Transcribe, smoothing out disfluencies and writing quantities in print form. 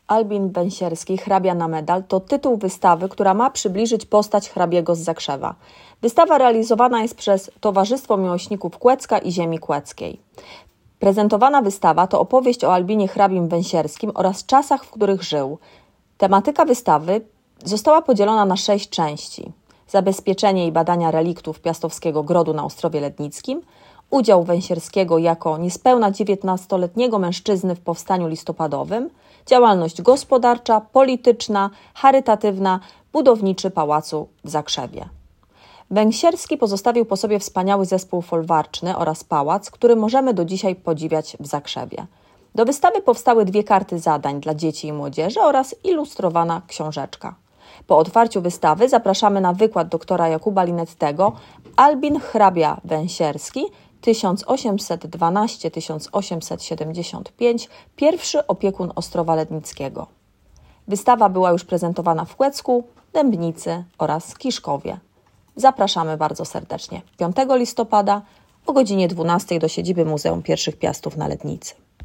Albin Węsierski, hrabia na medal to tytuł wystawy, która ma przybliżyć postać hrabiego z Zakrzewa. Wystawa realizowana jest przez Towarzystwo Miłośników Kłecka i Ziemi Kłeckiej. Prezentowana wystawa to opowieść o Albinie hrabim Węsierskim oraz czasach, w których żył. Tematyka wystawy została podzielona na 6 części. Zabezpieczenie i badania reliktów Piastowskiego Grodu na Ostrowie Lednickim, udział Węsierskiego jako niespełna 19-letniego mężczyzny w powstaniu listopadowym, działalność gospodarcza, polityczna, charytatywna, budowniczy pałacu w Zakrzewie. Węsierski pozostawił po sobie wspaniały zespół folwarczny oraz pałac, który możemy do dzisiaj podziwiać w Zakrzewie. Do wystawy powstały 2 karty zadań dla dzieci i młodzieży oraz ilustrowana książeczka. Po otwarciu wystawy zapraszamy na wykład doktora Jakuba Linettego Albin hrabia Węsierski 1812-1875, pierwszy opiekun Ostrowa Lednickiego. Wystawa była już prezentowana w Kłecku, Dębnicy oraz Kiszkowie. Zapraszamy bardzo serdecznie 5 listopada o godzinie 12 do siedziby Muzeum Pierwszych Piastów na Lednicy.